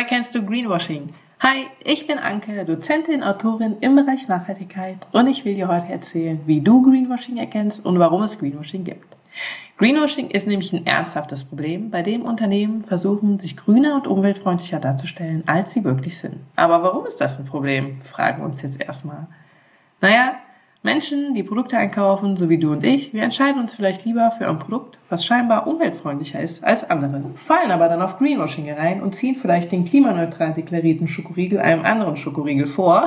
Woher kennst du Greenwashing? Hi, ich bin Anke, Dozentin, Autorin im Bereich Nachhaltigkeit und ich will dir heute erzählen, wie du Greenwashing erkennst und warum es Greenwashing gibt. Greenwashing ist nämlich ein ernsthaftes Problem, bei dem Unternehmen versuchen, sich grüner und umweltfreundlicher darzustellen, als sie wirklich sind. Aber warum ist das ein Problem? Fragen wir uns jetzt erstmal. Naja, Menschen, die Produkte einkaufen, so wie du und ich, wir entscheiden uns vielleicht lieber für ein Produkt, was scheinbar umweltfreundlicher ist als andere, fallen aber dann auf Greenwashing herein und ziehen vielleicht den klimaneutral deklarierten Schokoriegel einem anderen Schokoriegel vor,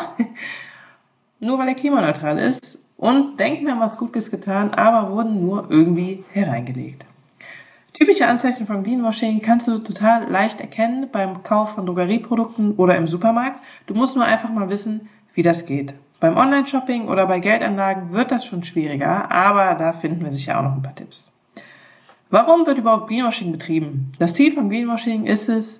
nur weil er klimaneutral ist und denken, wir haben was Gutes getan, aber wurden nur irgendwie hereingelegt. Typische Anzeichen von Greenwashing kannst du total leicht erkennen beim Kauf von Drogerieprodukten oder im Supermarkt. Du musst nur einfach mal wissen, wie das geht. Beim Online-Shopping oder bei Geldanlagen wird das schon schwieriger, aber da finden wir sicher auch noch ein paar Tipps. Warum wird überhaupt Greenwashing betrieben? Das Ziel von Greenwashing ist es,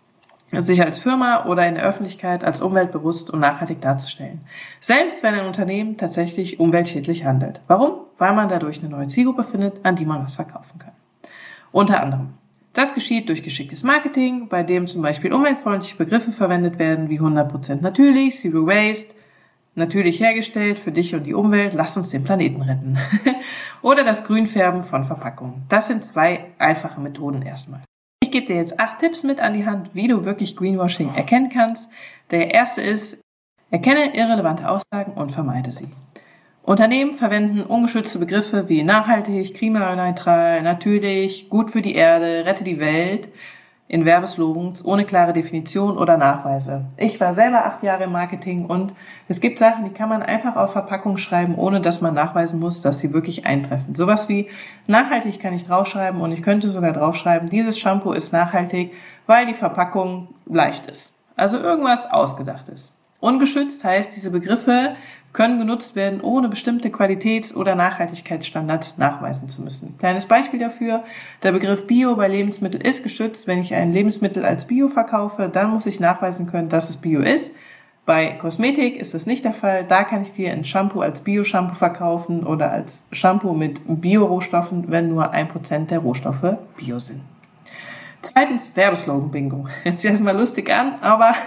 sich als Firma oder in der Öffentlichkeit als umweltbewusst und nachhaltig darzustellen. Selbst wenn ein Unternehmen tatsächlich umweltschädlich handelt. Warum? Weil man dadurch eine neue Zielgruppe findet, an die man was verkaufen kann. Unter anderem. Das geschieht durch geschicktes Marketing, bei dem zum Beispiel umweltfreundliche Begriffe verwendet werden, wie 100% natürlich, Zero Waste, natürlich hergestellt, für dich und die Umwelt, lass uns den Planeten retten. Oder das Grünfärben von Verpackungen. Das sind zwei einfache Methoden erstmal. Ich gebe dir jetzt 8 Tipps mit an die Hand, wie du wirklich Greenwashing erkennen kannst. Der erste ist, erkenne irrelevante Aussagen und vermeide sie. Unternehmen verwenden ungeschützte Begriffe wie nachhaltig, klimaneutral, natürlich, gut für die Erde, rette die Welt in Werbeslogans ohne klare Definition oder Nachweise. Ich war selber 8 Jahre im Marketing und es gibt Sachen, die kann man einfach auf Verpackung schreiben, ohne dass man nachweisen muss, dass sie wirklich eintreffen. Sowas wie nachhaltig kann ich draufschreiben und ich könnte sogar draufschreiben, dieses Shampoo ist nachhaltig, weil die Verpackung leicht ist. Also irgendwas Ausgedachtes. Ungeschützt heißt, diese Begriffe können genutzt werden, ohne bestimmte Qualitäts- oder Nachhaltigkeitsstandards nachweisen zu müssen. Kleines Beispiel dafür, der Begriff Bio bei Lebensmitteln ist geschützt. Wenn ich ein Lebensmittel als Bio verkaufe, dann muss ich nachweisen können, dass es Bio ist. Bei Kosmetik ist das nicht der Fall. Da kann ich dir ein Shampoo als Bio-Shampoo verkaufen oder als Shampoo mit Bio-Rohstoffen, wenn nur 1% der Rohstoffe Bio sind. Zweitens, Werbeslogan-Bingo. Hört sich erstmal lustig an, aber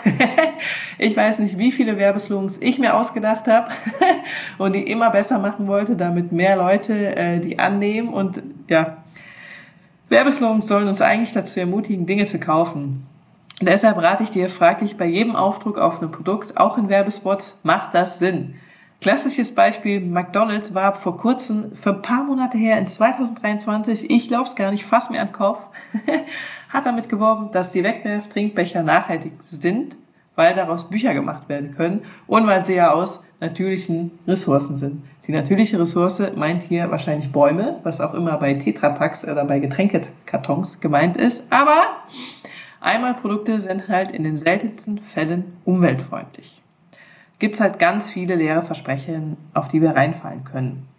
ich weiß nicht, wie viele Werbeslogans ich mir ausgedacht habe und die immer besser machen wollte, damit mehr Leute die annehmen. Und ja, Werbeslogans sollen uns eigentlich dazu ermutigen, Dinge zu kaufen. Deshalb rate ich dir, frag dich bei jedem Aufdruck auf ein Produkt, auch in Werbespots, macht das Sinn? Klassisches Beispiel, McDonald's war vor kurzem, für ein paar Monate her, in 2023, ich glaub's gar nicht, fass mir an den Kopf, hat damit geworben, dass die Wegwerf-Trinkbecher nachhaltig sind, weil daraus Bücher gemacht werden können und weil sie ja aus natürlichen Ressourcen sind. Die natürliche Ressource meint hier wahrscheinlich Bäume, was auch immer bei Tetrapacks oder bei Getränkekartons gemeint ist, aber Einmalprodukte sind halt in den seltensten Fällen umweltfreundlich. Gibt's halt ganz viele leere Versprechen, auf die wir reinfallen können.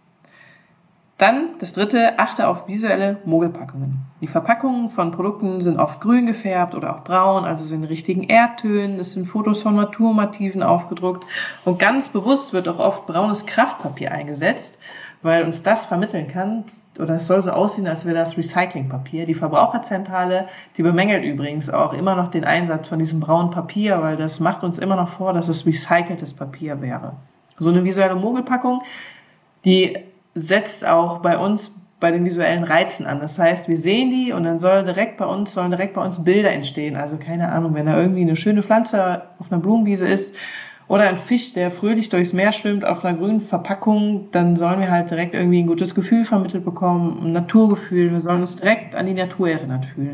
Dann das dritte, achte auf visuelle Mogelpackungen. Die Verpackungen von Produkten sind oft grün gefärbt oder auch braun, also so in richtigen Erdtönen. Es sind Fotos von Naturmotiven aufgedruckt und ganz bewusst wird auch oft braunes Kraftpapier eingesetzt, weil uns das vermitteln kann, oder es soll so aussehen, als wäre das Recyclingpapier. Die Verbraucherzentrale, die bemängelt übrigens auch immer noch den Einsatz von diesem braunen Papier, weil das macht uns immer noch vor, dass es recyceltes Papier wäre. So eine visuelle Mogelpackung, die setzt auch bei uns bei den visuellen Reizen an. Das heißt, wir sehen die und dann sollen direkt bei uns Bilder entstehen. Also keine Ahnung, wenn da irgendwie eine schöne Pflanze auf einer Blumenwiese ist, oder ein Fisch, der fröhlich durchs Meer schwimmt auf einer grünen Verpackung, dann sollen wir halt direkt irgendwie ein gutes Gefühl vermittelt bekommen, ein Naturgefühl. Wir sollen uns direkt an die Natur erinnert fühlen.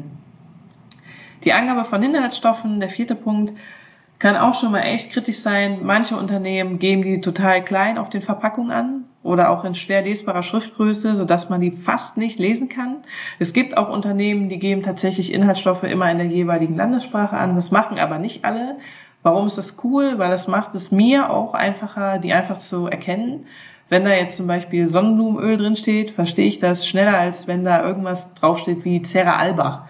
Die Angabe von Inhaltsstoffen, der 4. Punkt, kann auch schon mal echt kritisch sein. Manche Unternehmen geben die total klein auf den Verpackungen an oder auch in schwer lesbarer Schriftgröße, sodass man die fast nicht lesen kann. Es gibt auch Unternehmen, die geben tatsächlich Inhaltsstoffe immer in der jeweiligen Landessprache an. Das machen aber nicht alle. Warum ist das cool? Weil das macht es mir auch einfacher, die einfach zu erkennen. Wenn da jetzt zum Beispiel Sonnenblumenöl drin steht, verstehe ich das schneller, als wenn da irgendwas draufsteht wie Cera Alba.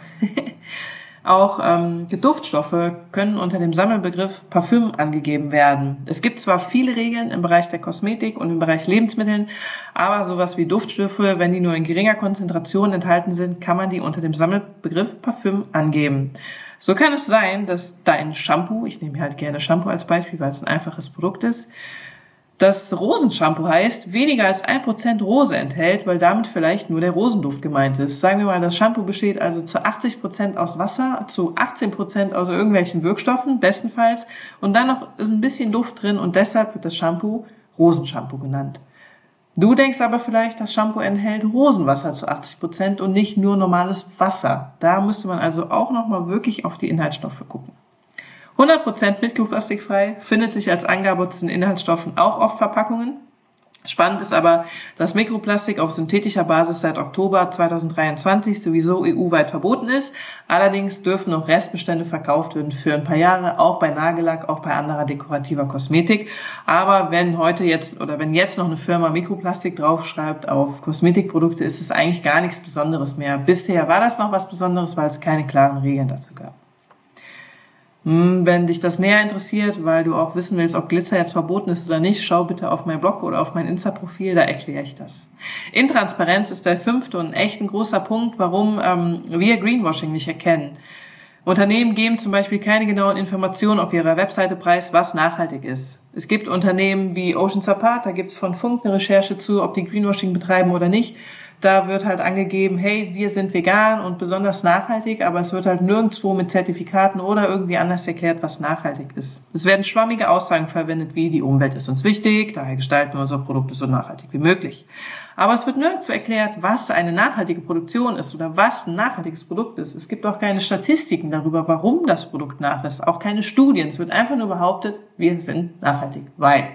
Auch Duftstoffe können unter dem Sammelbegriff Parfüm angegeben werden. Es gibt zwar viele Regeln im Bereich der Kosmetik und im Bereich Lebensmitteln, aber sowas wie Duftstoffe, wenn die nur in geringer Konzentration enthalten sind, kann man die unter dem Sammelbegriff Parfüm angeben. So kann es sein, dass dein Shampoo, ich nehme hier halt gerne Shampoo als Beispiel, weil es ein einfaches Produkt ist, das Rosenshampoo heißt, weniger als 1% Rose enthält, weil damit vielleicht nur der Rosenduft gemeint ist. Sagen wir mal, das Shampoo besteht also zu 80% aus Wasser, zu 18% aus irgendwelchen Wirkstoffen, bestenfalls, und dann noch ist ein bisschen Duft drin und deshalb wird das Shampoo Rosenshampoo genannt. Du denkst aber vielleicht, das Shampoo enthält Rosenwasser zu 80% und nicht nur normales Wasser. Da müsste man also auch nochmal wirklich auf die Inhaltsstoffe gucken. 100% mikroplastikfrei findet sich als Angabe zu den Inhaltsstoffen auch auf Verpackungen. Spannend ist aber, dass Mikroplastik auf synthetischer Basis seit Oktober 2023 sowieso EU-weit verboten ist. Allerdings dürfen noch Restbestände verkauft werden für ein paar Jahre, auch bei Nagellack, auch bei anderer dekorativer Kosmetik. Aber wenn jetzt noch eine Firma Mikroplastik draufschreibt auf Kosmetikprodukte, ist es eigentlich gar nichts Besonderes mehr. Bisher war das noch was Besonderes, weil es keine klaren Regeln dazu gab. Wenn dich das näher interessiert, weil du auch wissen willst, ob Glitzer jetzt verboten ist oder nicht, schau bitte auf meinen Blog oder auf mein Insta-Profil, da erkläre ich das. Intransparenz ist der 5. und echt ein großer Punkt, warum wir Greenwashing nicht erkennen. Unternehmen geben zum Beispiel keine genauen Informationen auf ihrer Webseite preis, was nachhaltig ist. Es gibt Unternehmen wie Oceans Apart, da gibt es von Funk eine Recherche zu, ob die Greenwashing betreiben oder nicht. Da wird halt angegeben, hey, wir sind vegan und besonders nachhaltig, aber es wird halt nirgendwo mit Zertifikaten oder irgendwie anders erklärt, was nachhaltig ist. Es werden schwammige Aussagen verwendet, wie die Umwelt ist uns wichtig, daher gestalten wir unser Produkt so nachhaltig wie möglich. Aber es wird nirgendwo erklärt, was eine nachhaltige Produktion ist oder was ein nachhaltiges Produkt ist. Es gibt auch keine Statistiken darüber, warum das Produkt nach ist, auch keine Studien. Es wird einfach nur behauptet, wir sind nachhaltig, weil.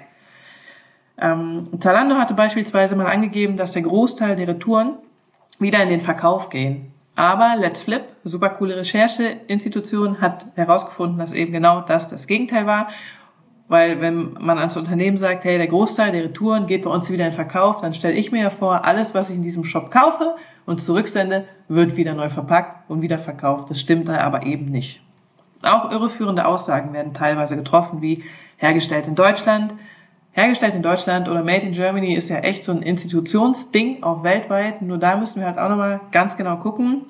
Zalando hatte beispielsweise mal angegeben, dass der Großteil der Retouren wieder in den Verkauf gehen. Aber Let's Flip, super coole Rechercheinstitution, hat herausgefunden, dass eben genau das Gegenteil war. Weil wenn man als Unternehmen sagt, hey, der Großteil der Retouren geht bei uns wieder in den Verkauf, dann stelle ich mir ja vor, alles, was ich in diesem Shop kaufe und zurücksende, wird wieder neu verpackt und wieder verkauft. Das stimmt da aber eben nicht. Auch irreführende Aussagen werden teilweise getroffen, wie hergestellt in Deutschland. Hergestellt in Deutschland oder Made in Germany ist ja echt so ein Institutionsding, auch weltweit. Nur da müssen wir halt auch nochmal ganz genau gucken,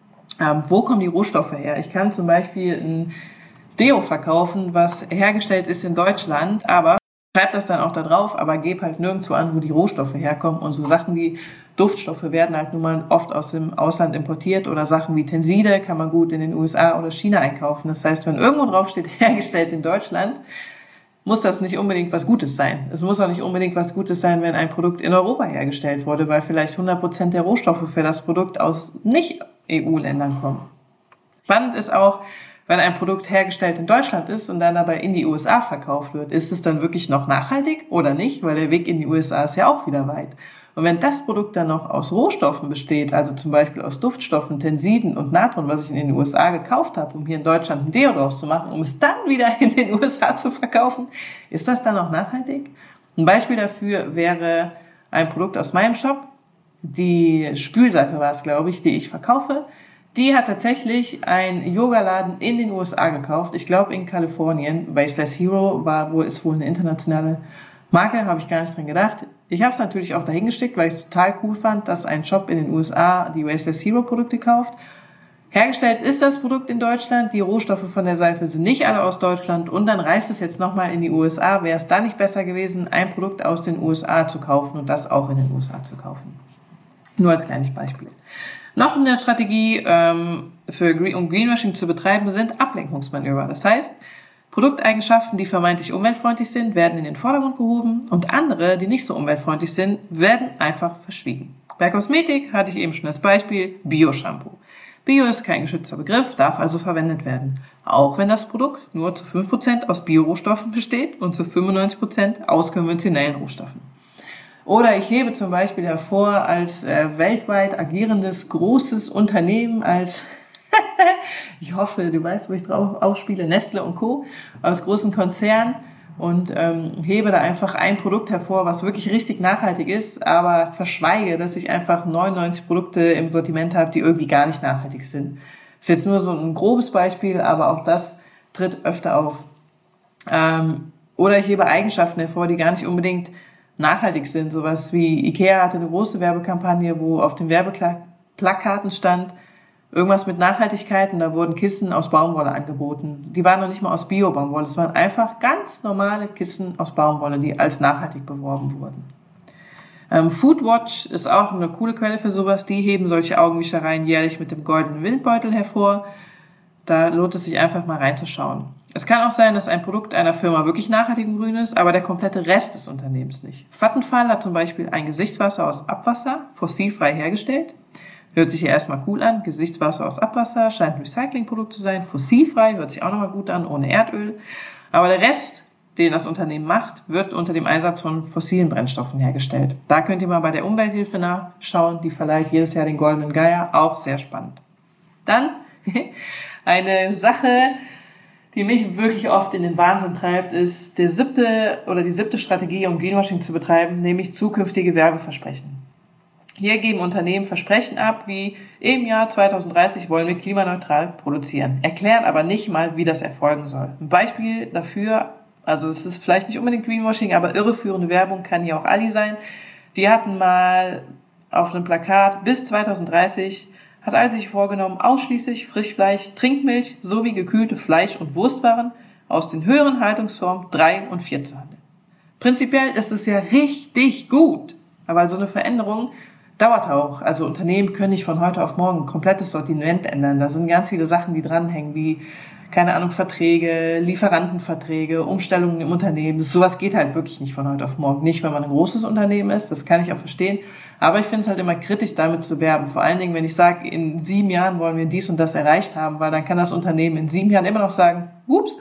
wo kommen die Rohstoffe her. Ich kann zum Beispiel ein Deo verkaufen, was hergestellt ist in Deutschland, aber schreib das dann auch da drauf, aber gebe halt nirgendwo an, wo die Rohstoffe herkommen. Und so Sachen wie Duftstoffe werden halt nun mal oft aus dem Ausland importiert oder Sachen wie Tenside kann man gut in den USA oder China einkaufen. Das heißt, wenn irgendwo drauf steht, hergestellt in Deutschland, muss das nicht unbedingt was Gutes sein. Es muss auch nicht unbedingt was Gutes sein, wenn ein Produkt in Europa hergestellt wurde, weil vielleicht 100% der Rohstoffe für das Produkt aus Nicht-EU-Ländern kommen. Spannend ist auch, wenn ein Produkt hergestellt in Deutschland ist und dann aber in die USA verkauft wird, ist es dann wirklich noch nachhaltig oder nicht? Weil der Weg in die USA ist ja auch wieder weit. Und wenn das Produkt dann noch aus Rohstoffen besteht, also zum Beispiel aus Duftstoffen, Tensiden und Natron, was ich in den USA gekauft habe, um hier in Deutschland ein Deo draus zu machen, um es dann wieder in den USA zu verkaufen, ist das dann auch nachhaltig? Ein Beispiel dafür wäre ein Produkt aus meinem Shop. Die Spülseife war es, glaube ich, die ich verkaufe. Die hat tatsächlich ein Yogaladen in den USA gekauft. Ich glaube in Kalifornien. Wasteless Hero ist wohl eine internationale Marke, habe ich gar nicht dran gedacht. Ich habe es natürlich auch dahin geschickt, weil ich es total cool fand, dass ein Shop in den USA die Wasteless Hero Produkte kauft. Hergestellt ist das Produkt in Deutschland, die Rohstoffe von der Seife sind nicht alle aus Deutschland und dann reist es jetzt nochmal in die USA. Wäre es da nicht besser gewesen, ein Produkt aus den USA zu kaufen und das auch in den USA zu kaufen? Nur als kleines Beispiel. Noch eine Strategie, um Greenwashing zu betreiben, sind Ablenkungsmanöver. Das heißt, Produkteigenschaften, die vermeintlich umweltfreundlich sind, werden in den Vordergrund gehoben und andere, die nicht so umweltfreundlich sind, werden einfach verschwiegen. Bei Kosmetik hatte ich eben schon das Beispiel Bio-Shampoo. Bio ist kein geschützter Begriff, darf also verwendet werden. Auch wenn das Produkt nur zu 5% aus Bio-Rohstoffen besteht und zu 95% aus konventionellen Rohstoffen. Oder ich hebe zum Beispiel hervor als weltweit agierendes großes Unternehmen, als ich hoffe, du weißt, wo ich drauf aufspiele, Nestle und Co. aus großen Konzernen und hebe da einfach ein Produkt hervor, was wirklich richtig nachhaltig ist, aber verschweige, dass ich einfach 99 Produkte im Sortiment habe, die irgendwie gar nicht nachhaltig sind. Ist jetzt nur so ein grobes Beispiel, aber auch das tritt öfter auf. Oder ich hebe Eigenschaften hervor, die gar nicht unbedingt nachhaltig sind. Sowas wie Ikea hatte eine große Werbekampagne, wo auf den Werbeplakaten stand, irgendwas mit Nachhaltigkeit und da wurden Kissen aus Baumwolle angeboten. Die waren noch nicht mal aus Bio-Baumwolle, es waren einfach ganz normale Kissen aus Baumwolle, die als nachhaltig beworben wurden. Foodwatch ist auch eine coole Quelle für sowas. Die heben solche Augenwischereien jährlich mit dem goldenen Windbeutel hervor. Da lohnt es sich einfach mal reinzuschauen. Es kann auch sein, dass ein Produkt einer Firma wirklich nachhaltig und grün ist, aber der komplette Rest des Unternehmens nicht. Vattenfall hat zum Beispiel ein Gesichtswasser aus Abwasser, fossilfrei hergestellt. Hört sich ja erstmal cool an. Gesichtswasser aus Abwasser scheint ein Recyclingprodukt zu sein. Fossilfrei hört sich auch nochmal gut an, ohne Erdöl. Aber der Rest, den das Unternehmen macht, wird unter dem Einsatz von fossilen Brennstoffen hergestellt. Da könnt ihr mal bei der Umwelthilfe nachschauen. Die verleiht jedes Jahr den Goldenen Geier. Auch sehr spannend. Dann eine Sache, die mich wirklich oft in den Wahnsinn treibt, ist die siebte Strategie, um Greenwashing zu betreiben, nämlich zukünftige Werbeversprechen. Hier geben Unternehmen Versprechen ab, wie im Jahr 2030 wollen wir klimaneutral produzieren, erklären aber nicht mal, wie das erfolgen soll. Ein Beispiel dafür, also es ist vielleicht nicht unbedingt Greenwashing, aber irreführende Werbung kann hier auch Aldi sein. Die hatten mal auf einem Plakat, bis 2030 hat Aldi sich vorgenommen, ausschließlich Frischfleisch, Trinkmilch sowie gekühlte Fleisch- und Wurstwaren aus den höheren Haltungsformen 3 und 4 zu handeln. Prinzipiell ist es ja richtig gut, aber so eine Veränderung dauert auch. Also Unternehmen können nicht von heute auf morgen ein komplettes Sortiment ändern. Da sind ganz viele Sachen, die dranhängen, wie, keine Ahnung, Verträge, Lieferantenverträge, Umstellungen im Unternehmen. Sowas geht halt wirklich nicht von heute auf morgen. Nicht, wenn man ein großes Unternehmen ist, das kann ich auch verstehen. Aber ich finde es halt immer kritisch, damit zu werben. Vor allen Dingen, wenn ich sage, in 7 Jahren wollen wir dies und das erreicht haben, weil dann kann das Unternehmen in 7 Jahren immer noch sagen, ups,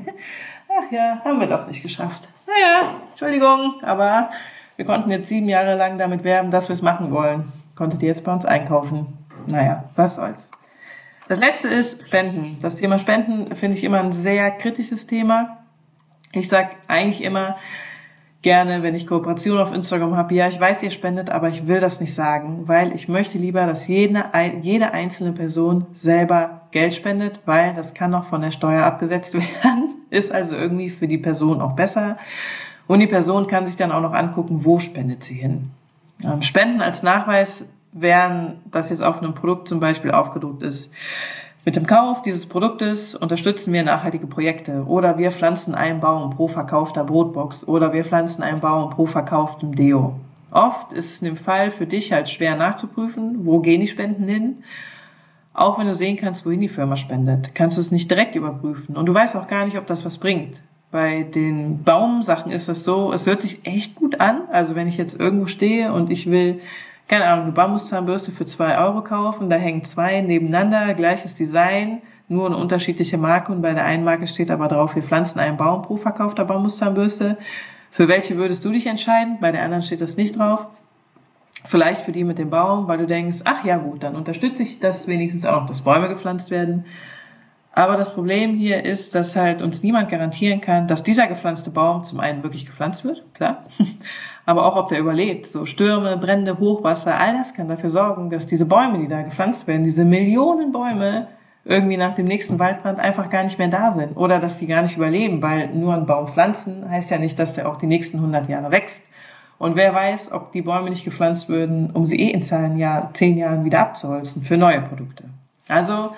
ach ja, haben wir doch nicht geschafft. Naja, Entschuldigung, aber wir konnten jetzt 7 Jahre lang damit werben, dass wir es machen wollen. Konntet ihr jetzt bei uns einkaufen? Naja, was soll's. Das letzte ist Spenden. Das Thema Spenden finde ich immer ein sehr kritisches Thema. Ich sag eigentlich immer gerne, wenn ich Kooperation auf Instagram habe, ja, ich weiß, ihr spendet, aber ich will das nicht sagen, weil ich möchte lieber, dass jede einzelne Person selber Geld spendet, weil das kann noch von der Steuer abgesetzt werden. Ist also irgendwie für die Person auch besser. Und die Person kann sich dann auch noch angucken, wo spendet sie hin. Spenden als Nachweis wären, dass jetzt auf einem Produkt zum Beispiel aufgedruckt ist, mit dem Kauf dieses Produktes unterstützen wir nachhaltige Projekte oder wir pflanzen einen Baum pro verkaufter Brotbox oder wir pflanzen einen Baum pro verkauftem Deo. Oft ist es in dem Fall für dich halt schwer nachzuprüfen, wo gehen die Spenden hin. Auch wenn du sehen kannst, wohin die Firma spendet, kannst du es nicht direkt überprüfen und du weißt auch gar nicht, ob das was bringt. Bei den Baumsachen ist das so, es hört sich echt gut an. Also wenn ich jetzt irgendwo stehe und ich will, keine Ahnung, eine Bambuszahnbürste für 2 Euro kaufen, da hängen 2 nebeneinander, gleiches Design, nur eine unterschiedliche Marke und bei der einen Marke steht aber drauf, wir pflanzen einen Baum pro verkaufter Bambuszahnbürste. Für welche würdest du dich entscheiden? Bei der anderen steht das nicht drauf. Vielleicht für die mit dem Baum, weil du denkst, ach ja gut, dann unterstütze ich das wenigstens auch, dass Bäume gepflanzt werden. Aber das Problem hier ist, dass halt uns niemand garantieren kann, dass dieser gepflanzte Baum zum einen wirklich gepflanzt wird, klar, aber auch, ob der überlebt. So Stürme, Brände, Hochwasser, all das kann dafür sorgen, dass diese Bäume, die da gepflanzt werden, diese Millionen Bäume irgendwie nach dem nächsten Waldbrand einfach gar nicht mehr da sind oder dass die gar nicht überleben, weil nur ein Baum pflanzen heißt ja nicht, dass der auch die nächsten 100 Jahre wächst. Und wer weiß, ob die Bäume nicht gepflanzt würden, um sie in 10 Jahren wieder abzuholzen für neue Produkte. Also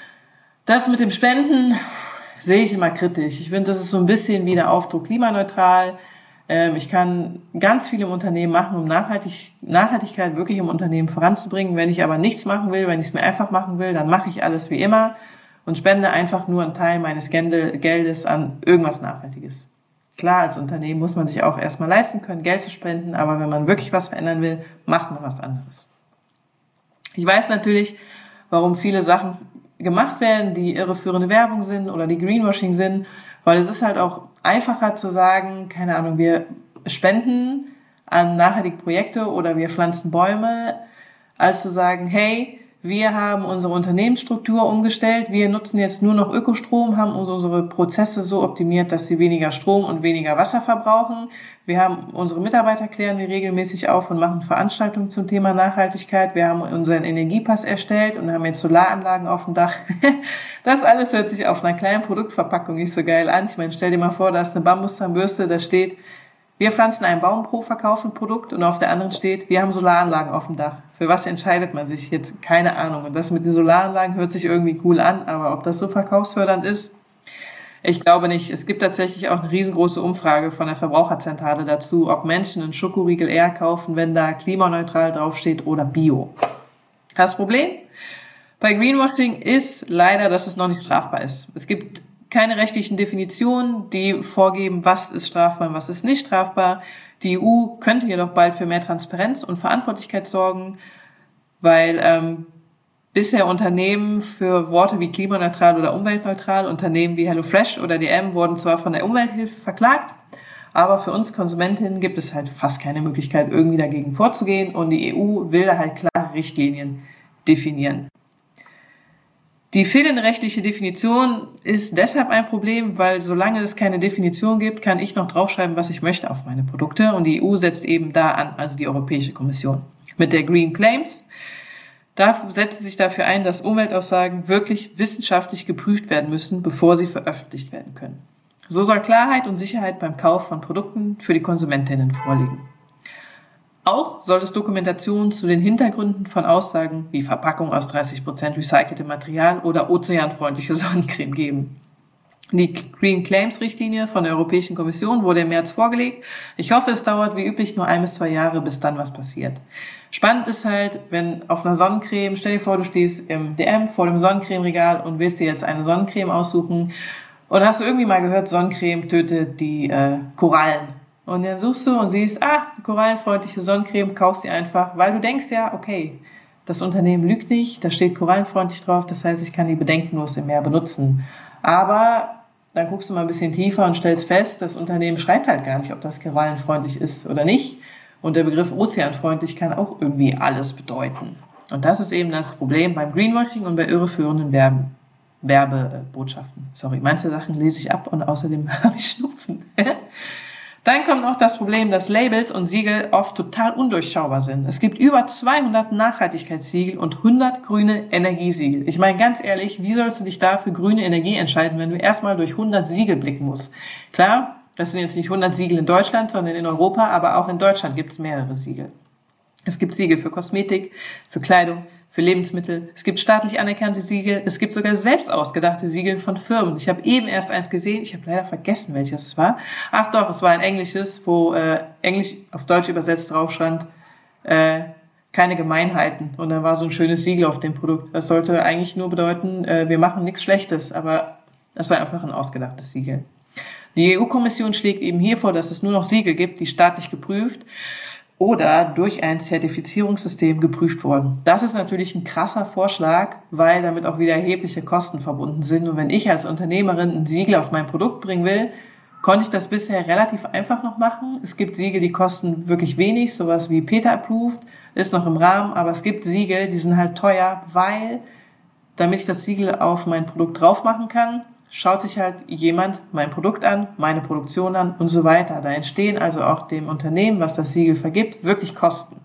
das mit dem Spenden sehe ich immer kritisch. Ich finde, das ist so ein bisschen wie der Aufdruck klimaneutral. Ich kann ganz viel im Unternehmen machen, um Nachhaltigkeit wirklich im Unternehmen voranzubringen. Wenn ich aber nichts machen will, wenn ich es mir einfach machen will, dann mache ich alles wie immer und spende einfach nur einen Teil meines Geldes an irgendwas Nachhaltiges. Klar, als Unternehmen muss man sich auch erstmal leisten können, Geld zu spenden, aber wenn man wirklich was verändern will, macht man was anderes. Ich weiß natürlich, warum viele Sachen gemacht werden, die irreführende Werbung sind oder die Greenwashing sind, weil es ist halt auch einfacher zu sagen, keine Ahnung, wir spenden an nachhaltige Projekte oder wir pflanzen Bäume, als zu sagen, hey, wir haben unsere Unternehmensstruktur umgestellt, wir nutzen jetzt nur noch Ökostrom, haben unsere Prozesse so optimiert, dass sie weniger Strom und weniger Wasser verbrauchen. Wir haben unsere Mitarbeiter klären wir regelmäßig auf und machen Veranstaltungen zum Thema Nachhaltigkeit. Wir haben unseren Energiepass erstellt und haben jetzt Solaranlagen auf dem Dach. Das alles hört sich auf einer kleinen Produktverpackung nicht so geil an. Ich meine, stell dir mal vor, da ist eine Bambuszahnbürste, da steht Wir pflanzen einen Baum pro verkauften Produkt und auf der anderen steht, wir haben Solaranlagen auf dem Dach. Für was entscheidet man sich jetzt? Keine Ahnung. Und das mit den Solaranlagen hört sich irgendwie cool an, aber ob das so verkaufsfördernd ist, ich glaube nicht. Es gibt tatsächlich auch eine riesengroße Umfrage von der Verbraucherzentrale dazu, ob Menschen einen Schokoriegel eher kaufen, wenn da klimaneutral draufsteht oder Bio. Das Problem bei Greenwashing ist leider, dass es noch nicht strafbar ist. Es gibt keine rechtlichen Definitionen, die vorgeben, was ist strafbar und was ist nicht strafbar. Die EU könnte jedoch bald für mehr Transparenz und Verantwortlichkeit sorgen, weil bisher Unternehmen für Worte wie klimaneutral oder umweltneutral, Unternehmen wie HelloFresh oder DM wurden zwar von der Umwelthilfe verklagt, aber für uns Konsumentinnen gibt es halt fast keine Möglichkeit, irgendwie dagegen vorzugehen und die EU will da halt klare Richtlinien definieren. Die fehlende rechtliche Definition ist deshalb ein Problem, weil solange es keine Definition gibt, kann ich noch draufschreiben, was ich möchte auf meine Produkte und die EU setzt eben da an, also die Europäische Kommission. Mit der Green Claims, da setzt sie sich dafür ein, dass Umweltaussagen wirklich wissenschaftlich geprüft werden müssen, bevor sie veröffentlicht werden können. So soll Klarheit und Sicherheit beim Kauf von Produkten für die Konsumentinnen vorliegen. Auch soll es Dokumentationen zu den Hintergründen von Aussagen wie Verpackung aus 30% recyceltem Material oder ozeanfreundliche Sonnencreme geben. Die Green Claims Richtlinie von der Europäischen Kommission wurde im März vorgelegt. Ich hoffe, es dauert wie üblich nur 1 bis 2 Jahre, bis dann was passiert. Spannend ist halt, wenn auf einer Sonnencreme, stell dir vor, du stehst im DM vor dem Sonnencremeregal und willst dir jetzt eine Sonnencreme aussuchen und hast du irgendwie mal gehört, Sonnencreme tötet die Korallen. Und dann suchst du und siehst, korallenfreundliche Sonnencreme, kaufst sie einfach, weil du denkst ja, okay, das Unternehmen lügt nicht, da steht korallenfreundlich drauf, das heißt, ich kann die bedenkenlos im Meer benutzen. Aber dann guckst du mal ein bisschen tiefer und stellst fest, das Unternehmen schreibt halt gar nicht, ob das korallenfreundlich ist oder nicht. Und der Begriff ozeanfreundlich kann auch irgendwie alles bedeuten. Und das ist eben das Problem beim Greenwashing und bei irreführenden Werbebotschaften. Sorry, manche Sachen lese ich ab und außerdem habe ich Schnupfen. Dann kommt noch das Problem, dass Labels und Siegel oft total undurchschaubar sind. Es gibt über 200 Nachhaltigkeitssiegel und 100 grüne Energiesiegel. Ich meine, ganz ehrlich, wie sollst du dich da für grüne Energie entscheiden, wenn du erstmal durch 100 Siegel blicken musst? Klar, das sind jetzt nicht 100 Siegel in Deutschland, sondern in Europa, aber auch in Deutschland gibt es mehrere Siegel. Es gibt Siegel für Kosmetik, für Kleidung, für Lebensmittel. Es gibt staatlich anerkannte Siegel. Es gibt sogar selbst ausgedachte Siegel von Firmen. Ich habe eben erst eins gesehen. Ich habe leider vergessen, welches es war. Ach doch, es war ein englisches, wo Englisch auf Deutsch übersetzt drauf stand, keine Gemeinheiten. Und dann war so ein schönes Siegel auf dem Produkt. Das sollte eigentlich nur bedeuten, wir machen nichts Schlechtes. Aber das war einfach ein ausgedachtes Siegel. Die EU-Kommission schlägt eben hier vor, dass es nur noch Siegel gibt, die staatlich geprüft oder durch ein Zertifizierungssystem geprüft wurden. Das ist natürlich ein krasser Vorschlag, weil damit auch wieder erhebliche Kosten verbunden sind. Und wenn ich als Unternehmerin ein Siegel auf mein Produkt bringen will, konnte ich das bisher relativ einfach noch machen. Es gibt Siegel, die kosten wirklich wenig, sowas wie PETA Approved, ist noch im Rahmen, aber es gibt Siegel, die sind halt teuer, weil, damit ich das Siegel auf mein Produkt drauf machen kann, schaut sich halt jemand mein Produkt an, meine Produktion an und so weiter. Da entstehen also auch dem Unternehmen, was das Siegel vergibt, wirklich Kosten.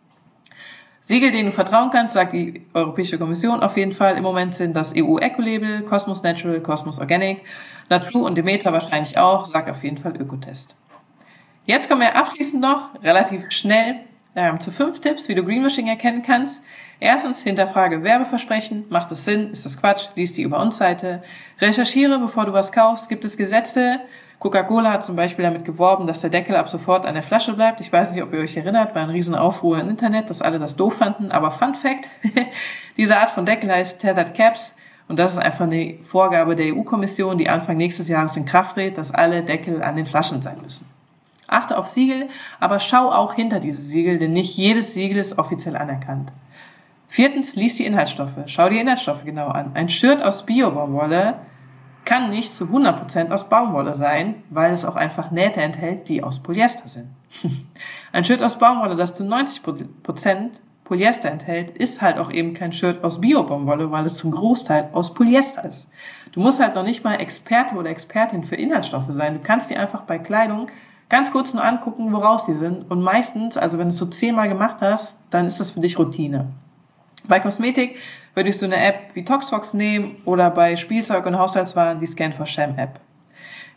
Siegel, denen du vertrauen kannst, sagt die Europäische Kommission auf jeden Fall im Moment, sind das EU Ecolabel, Cosmos Natural, Cosmos Organic, Natur und Demeter wahrscheinlich auch, sagt auf jeden Fall Ökotest. Jetzt kommen wir abschließend noch relativ schnell zu 5 Tipps, wie du Greenwashing erkennen kannst. Erstens, hinterfrage Werbeversprechen. Macht es Sinn? Ist das Quatsch? Lies die Über uns Seite. Recherchiere, bevor du was kaufst. Gibt es Gesetze? Coca-Cola hat zum Beispiel damit geworben, dass der Deckel ab sofort an der Flasche bleibt. Ich weiß nicht, ob ihr euch erinnert, war ein Riesenaufruhr im Internet, dass alle das doof fanden. Aber Fun Fact, diese Art von Deckel heißt Tethered Caps. Und das ist einfach eine Vorgabe der EU-Kommission, die Anfang nächstes Jahres in Kraft tritt, dass alle Deckel an den Flaschen sein müssen. Achte auf Siegel, aber schau auch hinter diese Siegel, denn nicht jedes Siegel ist offiziell anerkannt. 4. Lies die Inhaltsstoffe. Schau die Inhaltsstoffe genau an. Ein Shirt aus Bio-Baumwolle kann nicht zu 100% aus Baumwolle sein, weil es auch einfach Nähte enthält, die aus Polyester sind. Ein Shirt aus Baumwolle, das zu 90% Polyester enthält, ist halt auch eben kein Shirt aus Bio-Baumwolle, weil es zum Großteil aus Polyester ist. Du musst halt noch nicht mal Experte oder Expertin für Inhaltsstoffe sein. Du kannst dir einfach bei Kleidung ganz kurz nur angucken, woraus die sind. Und meistens, also wenn du es so 10-mal gemacht hast, dann ist das für dich Routine. Bei Kosmetik würdest du eine App wie ToxFox nehmen oder bei Spielzeug und Haushaltswaren die Scan4Sham App.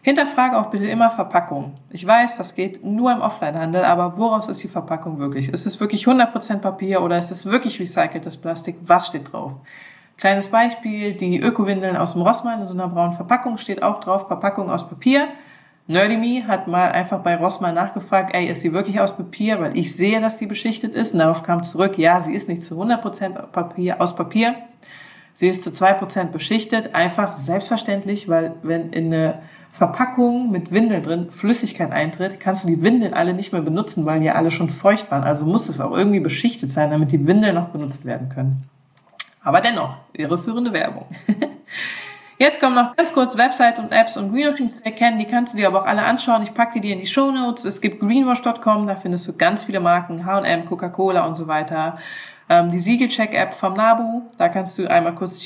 Hinterfrage auch bitte immer Verpackung. Ich weiß, das geht nur im Offline-Handel, aber woraus ist die Verpackung wirklich? Ist es wirklich 100% Papier oder ist es wirklich recyceltes Plastik? Was steht drauf? Kleines Beispiel, die Öko-Windeln aus dem Rossmann in so einer braunen Verpackung steht auch drauf, Verpackung aus Papier. Nerdyme hat mal einfach bei Rossmann nachgefragt, ist sie wirklich aus Papier? Weil ich sehe, dass die beschichtet ist. Und darauf kam zurück, ja, sie ist nicht zu 100% aus Papier. Sie ist zu 2% beschichtet. Einfach selbstverständlich, weil wenn in eine Verpackung mit Windeln drin Flüssigkeit eintritt, kannst du die Windeln alle nicht mehr benutzen, weil die alle schon feucht waren. Also muss es auch irgendwie beschichtet sein, damit die Windeln noch benutzt werden können. Aber dennoch, irreführende Werbung. Jetzt kommen noch ganz kurz Website und Apps und Greenwashing zu erkennen. Die kannst du dir aber auch alle anschauen. Ich packe die dir in die Shownotes. Es gibt greenwash.com, da findest du ganz viele Marken, H&M, Coca-Cola und so weiter. Die Siegelcheck-App vom NABU, da kannst du einmal kurz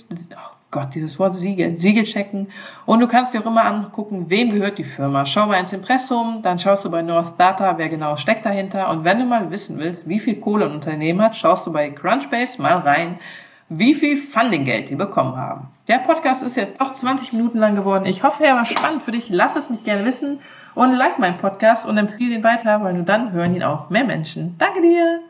Siegel checken. Und du kannst dir auch immer angucken, wem gehört die Firma. Schau mal ins Impressum, dann schaust du bei North Data, wer genau steckt dahinter. Und wenn du mal wissen willst, wie viel Kohle ein Unternehmen hat, schaust du bei Crunchbase mal rein, wie viel Funding-Geld die bekommen haben. Der Podcast ist jetzt doch 20 Minuten lang geworden. Ich hoffe, er war spannend für dich. Lass es mich gerne wissen und like meinen Podcast und empfehle ihn weiter, weil nur dann hören ihn auch mehr Menschen. Danke dir!